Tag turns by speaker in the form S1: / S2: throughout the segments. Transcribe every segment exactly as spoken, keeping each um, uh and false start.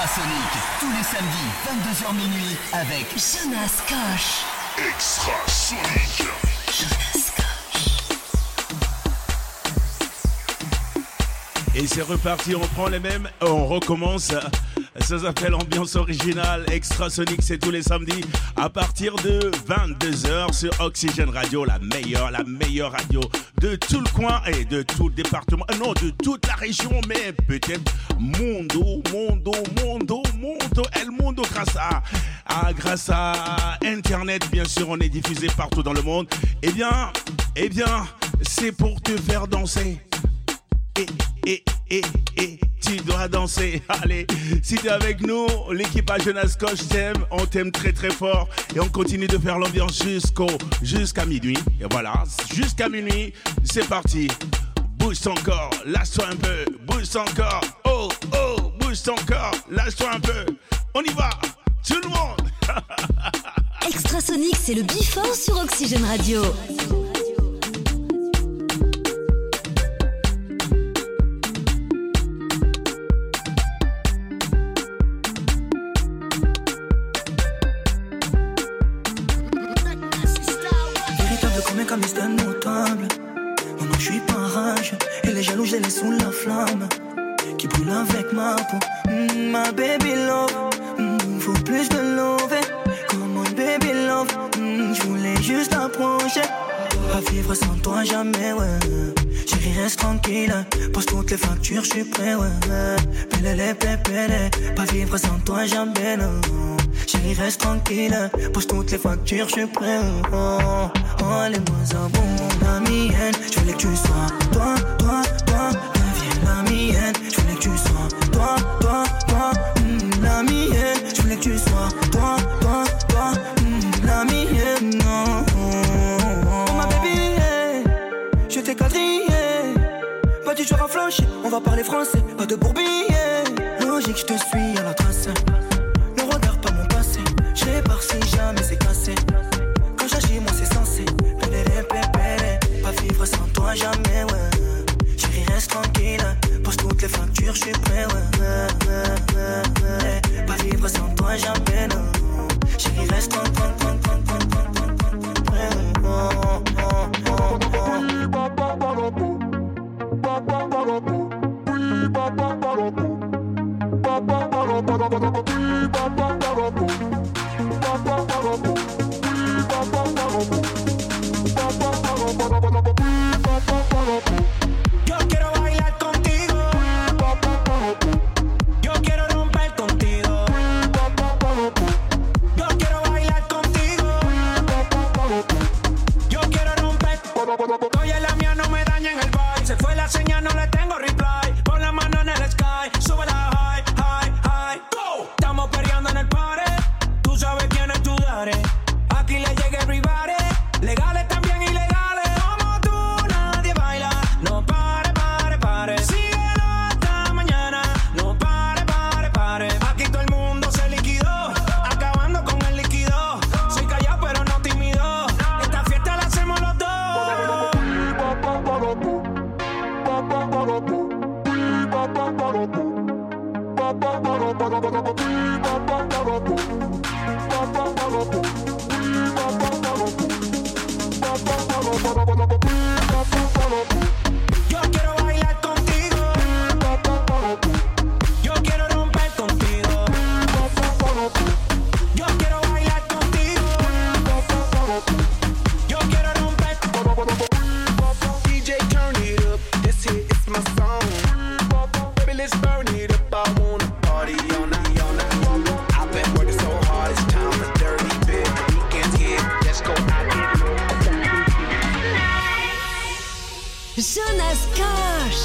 S1: Extrasonic, tous les samedis, vingt-deux heures minuit, avec
S2: Jonas Koch.
S3: Extrasonic.
S2: Jonas Koch.
S4: Et c'est reparti, on prend les mêmes, on recommence. Ça s'appelle Ambiance Originale. Extrasonic, c'est tous les samedis à partir de vingt-deux heures sur Oxygène Radio, la meilleure, la meilleure radio de tout le coin et de tout le département, non, de toute la région, mais peut-être Mondo, Mondo, Mondo, Mondo, El Mondo, grâce à, à, grâce à Internet, bien sûr, on est diffusé partout dans le monde. Eh bien, eh bien, c'est pour te faire danser. Et, et, et, et, tu dois danser. Allez, si t'es avec nous, l'équipage Jonas Koch t'aime, on t'aime très très fort. Et on continue de faire l'ambiance jusqu'au, jusqu'à minuit. Et voilà, jusqu'à minuit, c'est parti. Bouge ton corps, lâche-toi un peu. Bouge ton corps, oh, oh, bouge ton corps, lâche-toi un peu. On y va, tout le monde.
S2: Extrasonic, c'est le Before sur Oxygène Radio.
S5: Comme c'est notable. Non, non, je suis pas rage. Et les jaloux, je les laisse sous la flamme qui brûle avec ma peau. Mmh, ma baby love, mmh, faut plus de love. Comme un baby love, mmh, je voulais juste approcher. Pas vivre sans toi jamais, ouais. Chérie, reste tranquille. Pose toutes les factures, je suis prêt, ouais. Pélé, pépélé. Pas vivre sans toi jamais, non. Chérie, reste tranquille. Pose toutes les factures, je suis prêt, oh. Oh, les moins à bon, la mienne. Je voulais que tu sois toi, toi, toi. Reviens la mienne. Je voulais que tu sois toi, toi, toi. Mm, la mienne. Je voulais que tu sois toi, toi, toi. Mm, la mienne, non. Oh, ma baby, yeah. Je t'ai quadrillé. Pas du genre à flancher. On va parler français, pas de bourbier. Logique, je te suis à la trace. Ne regarde pas mon passé. Je répare si jamais c'est cassé. Quand j'agis, moi c'est censé. Pélé, pépélé. Pas vivre sans toi jamais, ouais. Chérie, reste tranquille. Pose toutes les factures, je suis prêt, ouais. Pas vivre sans toi jamais, non. Chérie, reste tranquille.
S6: Yo quiero bailar contigo. Yo quiero romper contigo. Yo quiero bailar contigo. Yo quiero romper. Oye, la mía no me daña en el vibe. Se fue la señal, no le tengo reply. Pon la mano en el sky, sube la high, high, high. Go. Estamos peleando en el party. Tú sabes quién es tu daddy. Aquí le llega everybody. Legales también ilegales. Como tú nadie baila. No pare, pare, pare. Síguelo hasta mañana. No pare, pare, pare. Aquí todo el mundo se liquidó. Acabando con el líquido. Soy callado pero no tímido. Esta fiesta la hacemos los dos. Yo quiero bailar contigo. Yo quiero romper contigo. Yo quiero bailar contigo. Yo quiero romper.
S7: D J, turn it up. This here is my song. Baby, let's burn it up. I wanna party all night, all night. I've been working so hard, it's time for dirty bit. Weekend's here, let's go out and
S2: Jonas Koch.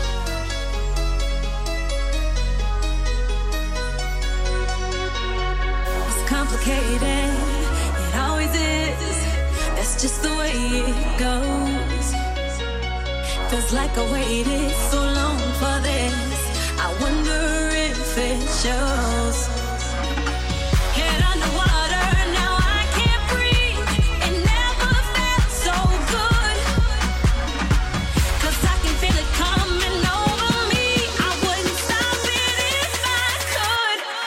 S8: It's complicated, it always is. That's just the way it goes. Feels like I waited so long for this. I wonder if it shows. Head underwater, now I can't breathe. It never felt so good. 'Cause I can feel it coming over me. I wouldn't stop it if I could.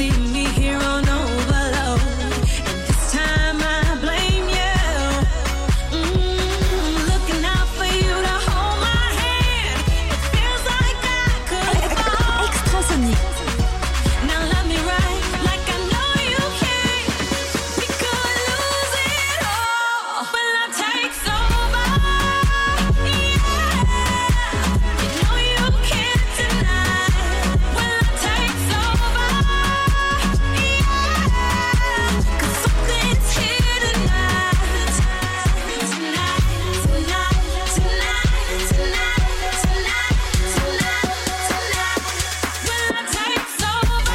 S8: see me here on overload. And this time I blame you. Mm, looking out for you to hold my hand. It feels like I could fall.
S2: Extrasonic.
S8: Now let me ride like I know you can. We could lose it all when love takes over. Yeah, you know you can't deny when love takes over. Yeah, 'cause something's here tonight. Tonight, tonight, tonight, tonight, tonight, tonight, tonight. When love takes over.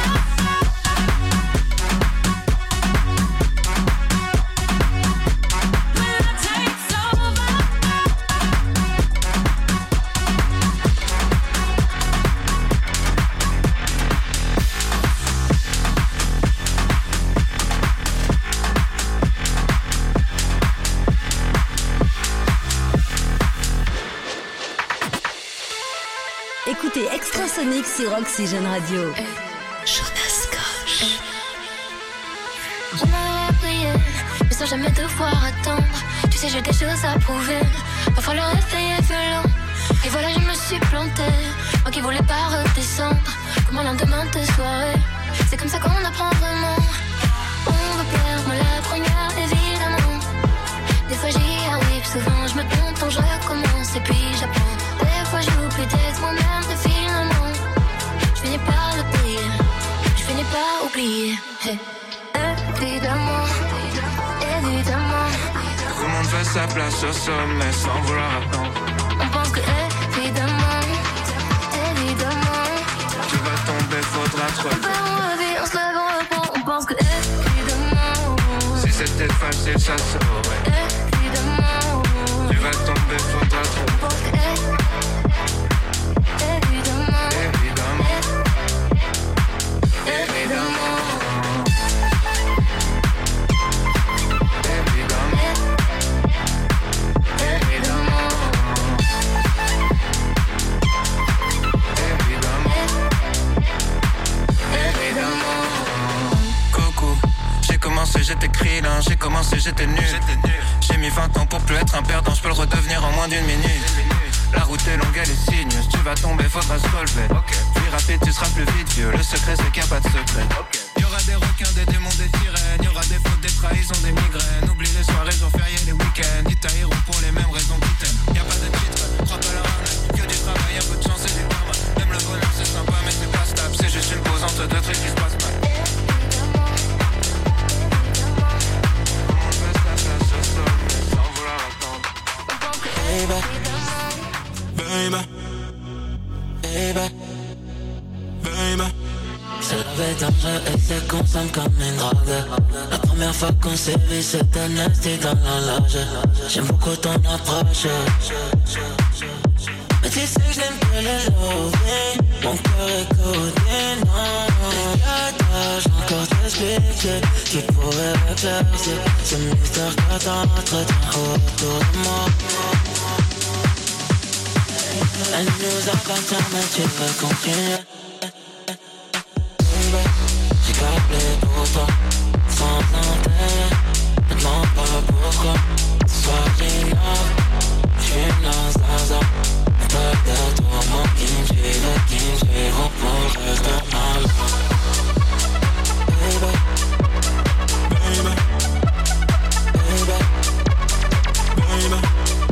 S8: When love takes over.
S2: Écoutez Extrasonic sur Oxygène Radio.
S8: Jonas Koch. J'aimerais prier, mais sans jamais devoir attendre. Tu sais, j'ai des choses à prouver. Parfois le réveil est violent. Et voilà, je me suis plantée. Moi qui voulais pas redescendre. Comme un lendemain de soirée. C'est comme ça qu'on apprend vraiment. On va perdre, moi la première, évidemment. Des fois j'y arrive, souvent je me trompe, donc je recommence et puis j'apprends. Des fois j'oublie d'être moi-même, mais finalement je finis par le payer, je finis par oublier. Hey. Évidemment, évidemment,
S9: Tout le monde fait sa place au sommet sans vouloir attendre.
S8: on pense que évidemment, évidemment,
S9: Tu vas tomber, faudra te
S8: on
S9: relever.
S8: perd, on revient, on se lève, on reprend, on pense que évidemment,
S9: Si c'était facile, ça saurait.
S8: évidemment,
S9: Tu vas tomber, faudra te relever.
S8: on pense que évidemment,
S9: Évidemment,
S8: évidemment.
S9: évidemment, évidemment, évidemment. Coucou, j'ai commencé, j'étais krillin, j'ai commencé, j'étais nul. J'ai mis vingt ans pour plus être un perdant, je peux le redevenir en moins d'une minute. La route est longue, elle est sinueuse, tu vas tomber, faudra se relever. Plus rapide, tu seras plus vite, vieux. Le secret, c'est qu'il n'y a pas de secret. Y'aura des requins, des démons, des sirènes. Y'aura des fautes, des trahisons, des migraines. Oublie les soirées, jours fériés, les week-ends. Ils tailleront pour les mêmes raisons qu'ils t'aiment. Y'a pas de titre, crois pas leur arnaque. Que du travail, un peu de chance et du karma. Même le bonheur, c'est sympa, mais c'est pas stable. C'est juste une pause entre deux trucs qui se passent mal. On fait ça, ça se somme, mais sans vouloir attendre.
S7: Baby, baby, baby, baby.
S5: C'est la vie dangereux et c'est consomme comme une drogue. La première fois qu'on s'est vu c'était nasty dans la loge. J'aime beaucoup ton approche. Mais tu sais que je n'aime plus les lovés. Mon cœur est codé, non. Les gâtages, encore t'expliquer qui pourrait éclaircir ce mystère que t'entretiens autour de moi. Elle nous appartient mais tu veux continuer. J'ai câblé pour toi, sans intérêt. Ne demande pas pourquoi. Ce soir j'ignore, j'fume dans un hasard. Mais pas de tourment qui me suivent, qui me suivront pour le reste de ma vie. Baby, baby, baby, baby, baby.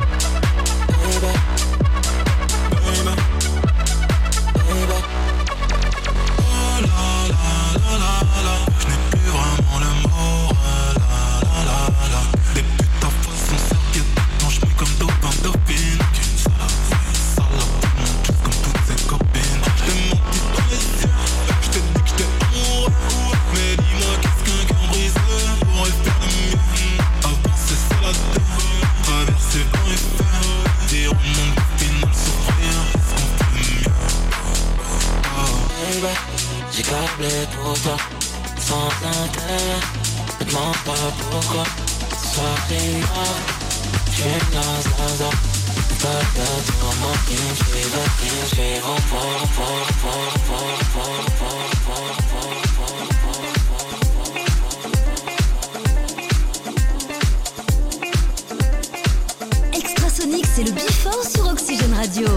S5: J'ai câblé pour toi, sans intérêt. Ne demande pas pourquoi. Ce soir t'es mort, j'fume dans un hasard. Pas de tourment qui me suivent, qui me suivront pour, pour, pour, pour, pour, pour, pour, pour, pour, pour.
S2: Radio.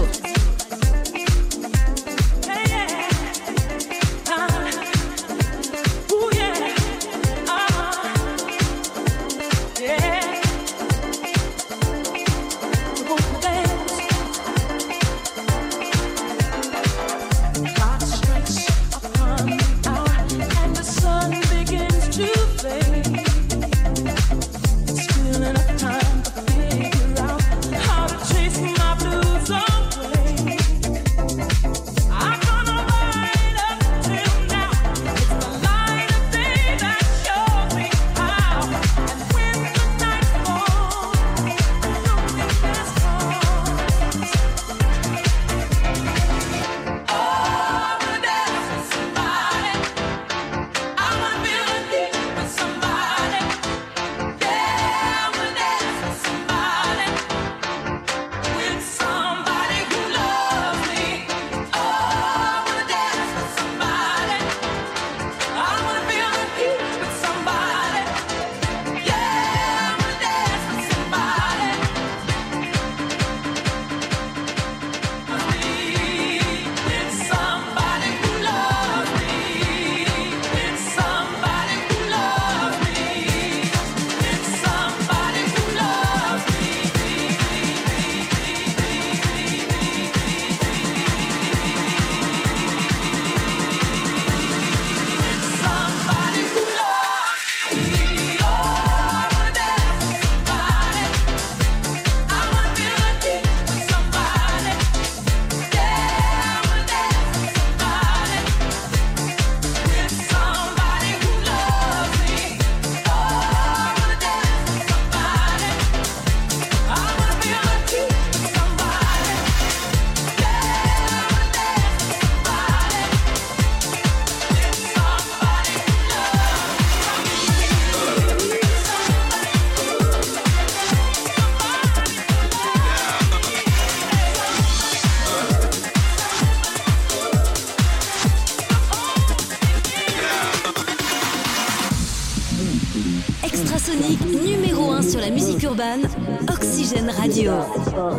S2: Extrasonic numéro un sur la musique urbaine, Oxygène Radio.
S10: Uh,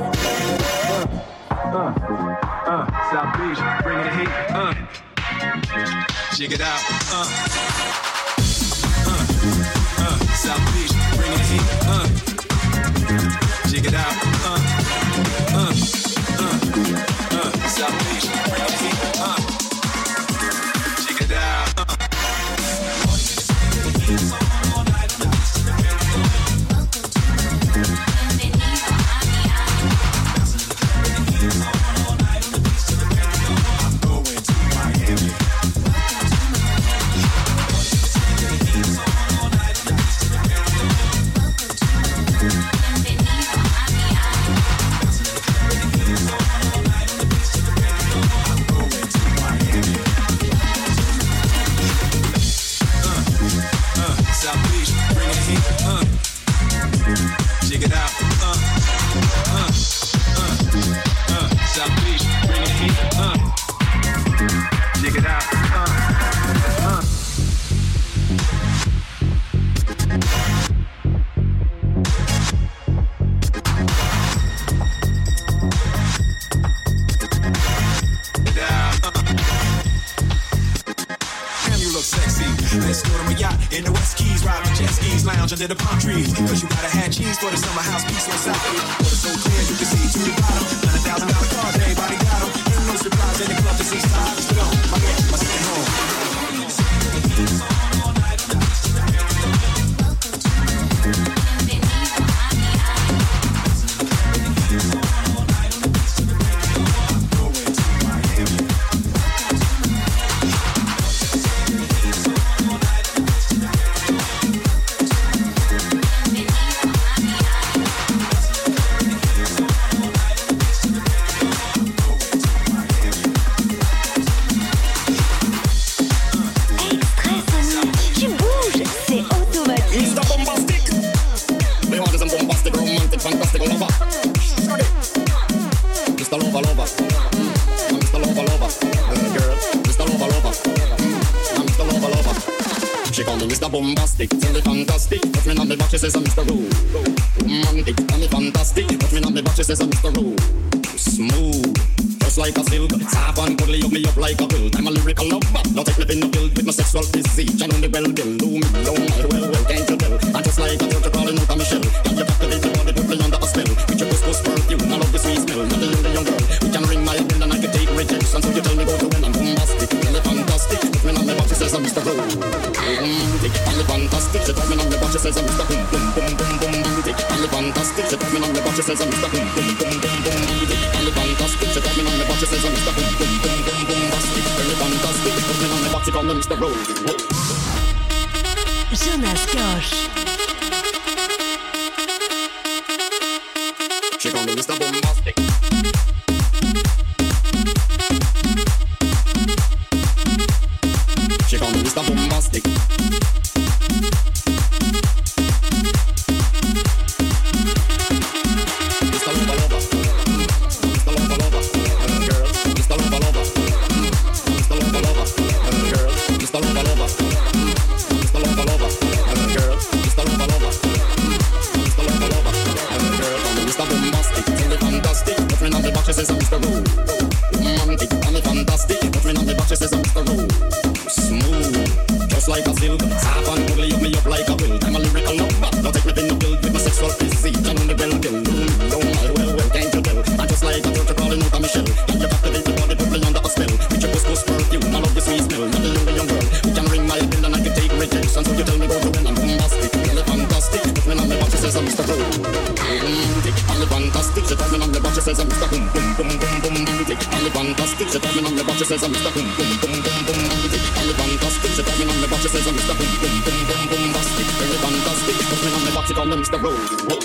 S10: uh, uh, South Beach, bringing the heat. Uh, check it out. Uh, uh, uh, South Beach, bringing the heat. Uh, check it out. Uh, uh, uh, uh, South Beach, bringing the heat. Uh, check it out. Uh.
S11: Under the palm trees, cause you gotta have cheese for the summer house peace on South Beach. Water so clear you can see to the bottom. Hundred thousand dollar cars, everybody got them. Ain't no surprise in the club to see stars. Let's go, my man, my stay home. Bombastic, tell me fantastic. Touch me on me back, she says I'm Mister Roo. Romantic, tell me fantastic. Touch me on me back, she says I'm Mister Roo.
S12: Smooth, just like a silk. Soft and cuddly, hug me up like a quilt. I'm a lyrical lover, don't take me in the guilt with my sexual physique. I know me well, Bill, do me, don't I, well, well, can't you tell? I'm just like a church crawling out of my shell. Can you captivate your body, put me under a spell? With your puss puss perfume, I love the sweet smell. Not the young girl, we can ring my bell and I can take rejection. So you tell me go to when I'm bombastic, really fantastic. Put me on my butt, she says I'm Mister Romantic, really fantastic. She told me on my butt, she says I'm Mister Boom Boom Boom Boom Boom Romantic, really fantastic. She told me on my butt, she says I'm Mister Boom Boom Boom Boom Boom Romantic, really fantastic. She told me on my butt, she says I'm Mister Boom Boom Boom Boom Boom Bastic, really fantastic. Put me on my butt, she call me Mister Romantic.
S2: Jonas Koch.
S12: She call me Mister Bombastic. She call me Mister Bombastic. Mister Lover Lover, Mister Lover Lover, girls. Mister Lover Lover, Mister Lover Lover, girls. Mister Lover Lover, Mister Lover Lover, girls. Mister Lover Lover, Mister Lover Lover, girls. I'm Mister Bombastic, tell me fantastic. Put me on the box, she says I'm Mister Romantic. Tell me fantastic. Put me on the box, she says I'm Mister Smooth, just like a silk. Soft and cuddly, hug me up like a quilt. I'm a lyrical lover, don't take me in the guilt with my sexual physique. I know me well, Bill, do me, don't I, well, well, can't you tell? I'm just like a church crawling out of my shell. Can you captivate your body, put me under a spell? With your puss puss perfume, I love the sweet smell. Not the young, young girl, we can ring my bell and I can take rejection. So you tell me go to when I'm bombastic, really fantastic. Put me on my butt, she says I'm Mister Romantic, really fantastic. She told me on my butt, she says I'm Mister Boom Boom Boom Boom Boom Romantic, really fantastic. She told me on my butt, she says I'm Mister Boom Boom Boom Boom Boom Romantic, really fantastic. She told me on my butt, she says I'm Mister Boom Boom Boom Boom Boom Bastic, really fantastic. Put me on my butt, she call me Mister Romantic.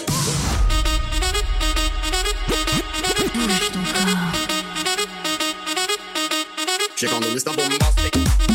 S12: She call me Mister Bombastic.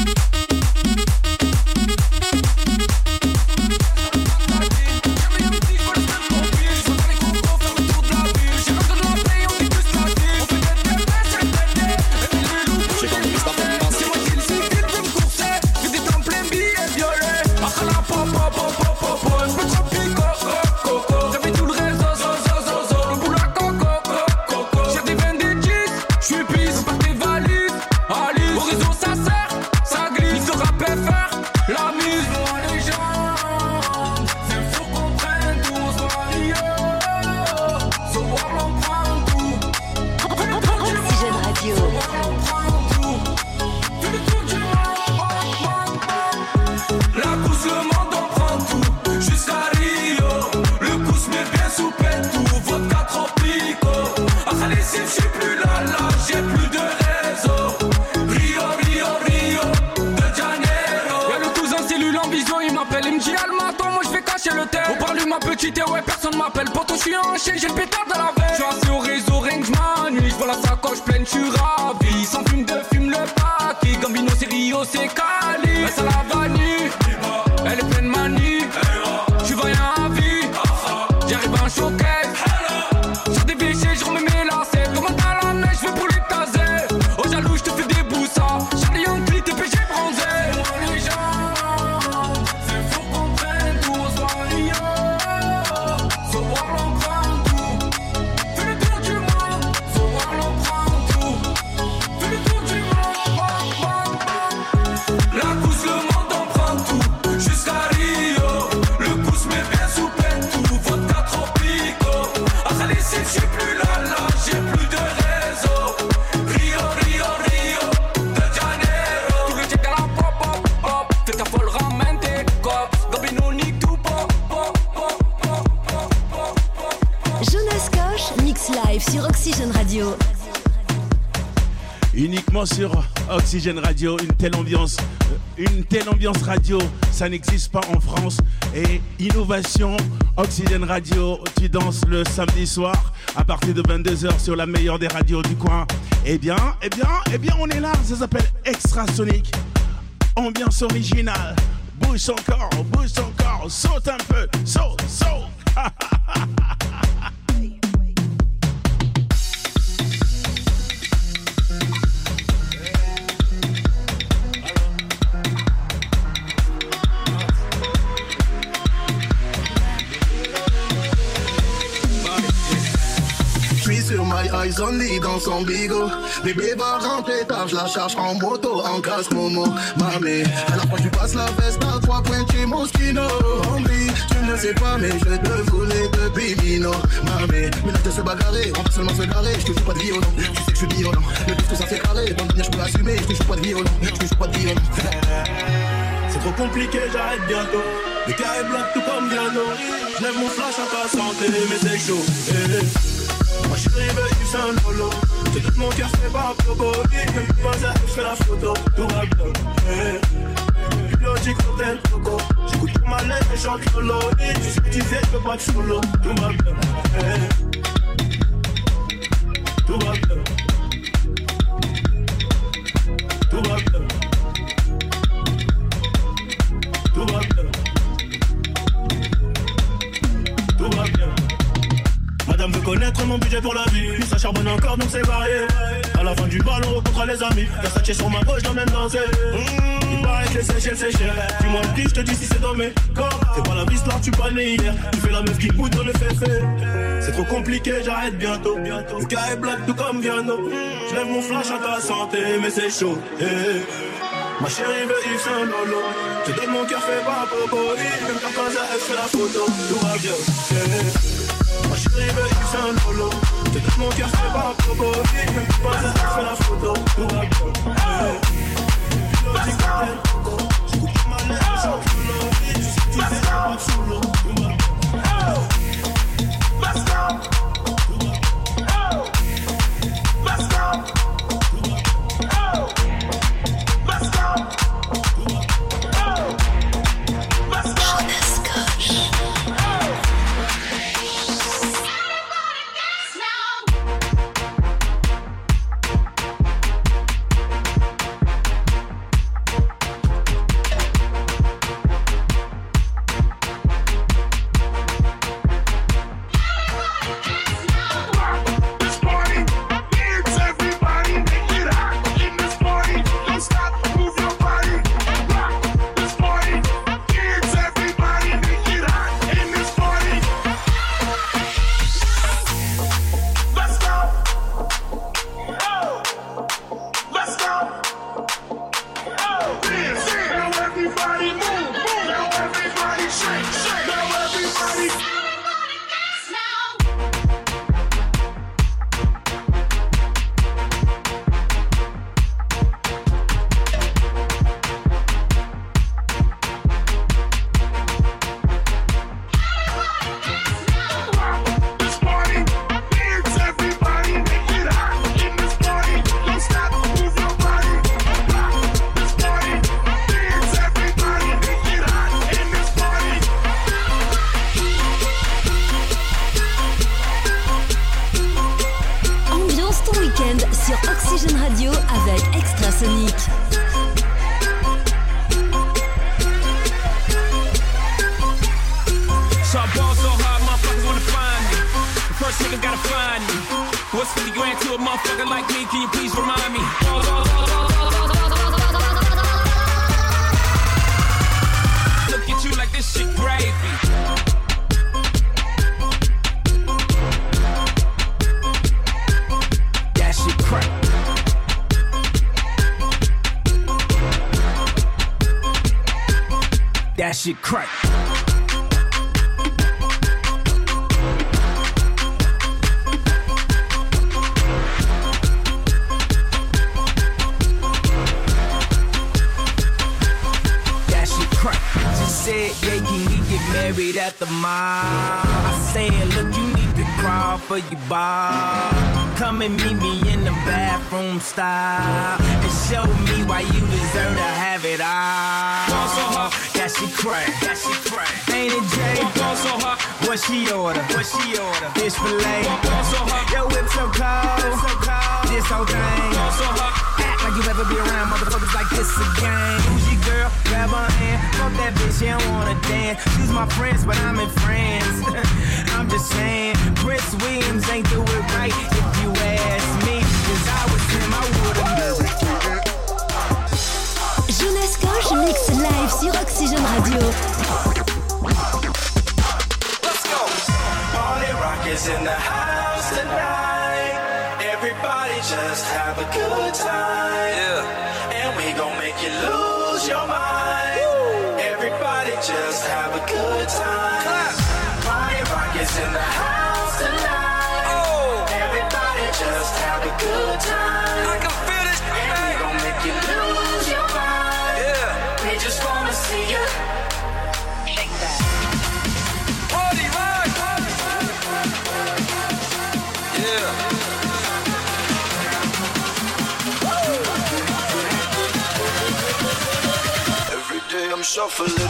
S6: J'ai le pétard dans la veine. J'suis assis au réseau, rien que j'm'ennuie. J'vois la sacoche pleine, j'suis ravi. Sans fume de fume le paquet. Gambino, c'est Rio, c'est Cali. Elle ça la vanille, elle est pleine manie. J'suis vaillant à vie, j'arrive en showcase. Sur des bichets, j'remets mes lacets. Comme un à la neige, j'vais pour les taser. Oh jaloux, j'te fais des boussas. Charlie en clit, t'es péché bronzé. Moi les gens, c'est faut qu'on prenne tout au soir.
S2: Sur Oxygène Radio.
S4: Uniquement sur Oxygène Radio, une telle ambiance, une telle ambiance radio, ça n'existe pas en France. Et innovation, Oxygène Radio, tu danses le samedi soir à partir de vingt-deux heures sur la meilleure des radios du coin. Eh bien, eh bien, eh bien, on est là, ça s'appelle Extrasonic. Ambiance originale, bouge son corps, bouge son corps, saute un peu, saute, saute.
S13: Sur my eyes only dans son bigot. Bébé va rentrer tard, je la charge en moto, en casque Momo. Mamé, à la fois tu passes la veste à trois points, tu es Moschino. Homie, tu ne sais pas, mais je te voulais depuis Mino. Mamé, mais là de se bagarrer, on va seulement se garer. Je te joue pas de violon, tu sais que je suis violent. Le disque ça fait carré, dans le dîner je peux assumer. Je te joue pas de violon, je te joue pas de violon.
S14: C'est trop compliqué, j'arrête bientôt. Le cas est black tout comme Diano. Je lève mon flash à ta santé, mais c'est chaud. Eh. Moi je suis arrivé, tu sais un lolo. J'ai tout mon cœur fait par propos. Même pas à je fais la photo, tout va bien. Eh. Logique, hôtel, coco. J'écoute pour ma lettre et chante solo. Tu sais que tu sais, je peux pas de solo. Tout va bien. Eh. Tout va bien. Tout va bien. Tout va bien. Tout va bien. Madame veut connaître mon budget pour la vie. Ça charbonne encore donc c'est varié. À la fin du bal on rencontre les amis. Versace sur ma poche, j'emmène danser. Mmh, il paraît que les Seychelles c'est cher. Dis-moi le prix, je te dis si c'est dans mes corps. C'est pas la vie, là tu pas né hier. Tu fais la meuf qui boude dans le féfé. C'est trop compliqué, j'arrête bientôt. Le cas est black tout comme Viano. Je lève mon flash à ta santé, mais c'est chaud. Hey. Ma chérie veut Yves Saint Lolo. Je donne mon cœur fait par Bobo. Même quand quand elle fait la photo, tout va bien. Yeah. Ma chérie veut Yves Saint Lolo. Je donne mon cœur fait par Bobo. Même quand quand elle fait la photo, tout va bien. Yeah. J'écoute ma lettre, je chante solo. Tu sais que tu sais pas de solo, tout va bien. Let's go. Let's go.
S15: That shit crack. That shit crack. She said, yeah, can we get married at the mall? I said, look, you need to crawl for your bar. Come and meet me in the bathroom style and show me why you deserve to have it all. That shit crack, that shit crack. Ain't it Jay? What she order? What she order? Fish fillet. Yo, whip so cold, so cold. This whole thing. Act like you ever be around motherfuckers like this again. Who's your girl? Grab her hand. Fuck that bitch, she don't wanna dance. She's my friends, but I'm in France. I'm just saying, Prince Williams ain't do it right. If you ask me, cause I was him, I would've married you.
S2: Jonas Koch mix live sur Oxygène Radio.
S6: Let's go. Party rock is in the house tonight.
S16: way I'm shuffling.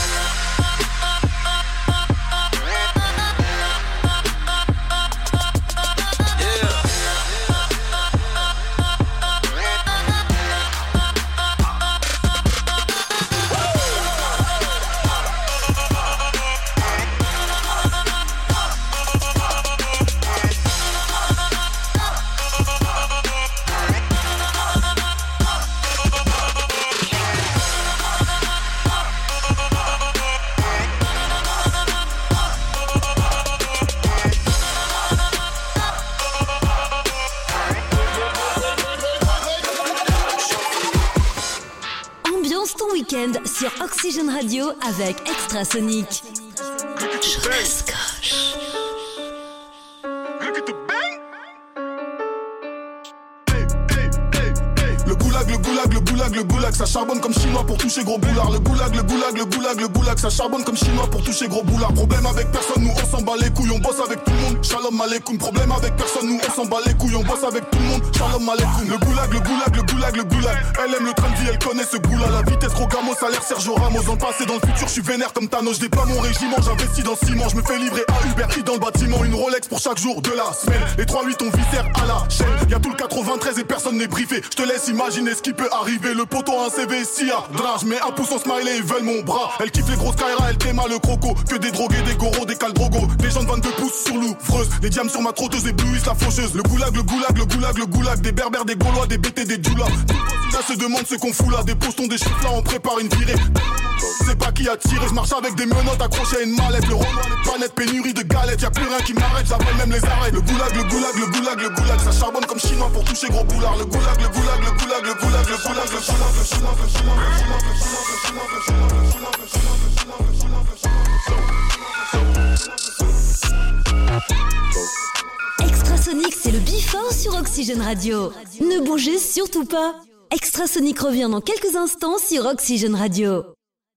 S2: Sur Oxygène Radio avec Extrasonic. Jonas Koch.
S17: Le goulag, le goulag, le goulag, le goulag, ça charbonne comme chinois pour toucher gros boulard. Le goulag, le goulag, le goulag, le goulag, ça charbonne comme chinois pour toucher gros boulard. Problème avec personne, nous on s'en bat les couilles, on bosse avec tout le monde. Shalom aleikoum. Problème avec personne, nous on s'en bat les couilles, on bosse avec tout le monde. Shalom aleikoum. Le goulag, le goulag, le goulag, le goulag. Elle aime le train de vie, elle connaît ce goût-là. La vitesse Rogamo, salaire Sergio Ramos. Dans le passé, dans le futur, je suis vénère comme Thanos. Je déploie mon régiment, j'investis dans ciment. Je me fais livrer à Uber Eats dans le bâtiment. Une Rolex pour chaque jour de la semaine. Les trois huit on viscère à la chaîne. Y'a tout le quatre-vingt-treize et personne n'est briefé. Je te laisse imaginer ce qui peut arriver. Le poteau a un C V si à drage. Mais un pouce en smiley, ils veulent mon bras. Elle kiffe les grosses Kaira, elle t'aima le croco. Que des drogués, des goros, des caldrogos. Des gens de vingt-deux pouces sur l'ouvreuse. Les diams sur ma trotteuse éblouissent la faucheuse. Le goulag, le goulag, le goulag, le goulag. Des berbères, des gaulois, des B T, des djoulas. Ça se demande ce qu'on fout là. Des postons, des chiffres là, on prépare une virée. C'est pas qui a tiré, je marche avec des menottes accrochées à une mallette. Le renoir, les panettes, pénurie de galettes. Y'a plus rien qui m'arrête, j'appelle même les arrêts. Le goulag, le goulag, le goulag, le goulag. Ça charbonne comme chinois pour toucher gros boulard. Le goulag, le goulag, le goulag, le goulag, le goulag, le goulag, le goulag, le goulag,
S2: Extrasonic, c'est le Before sur Oxygène Radio. Ne bougez surtout pas. Extrasonic revient dans quelques instants sur Oxygène Radio.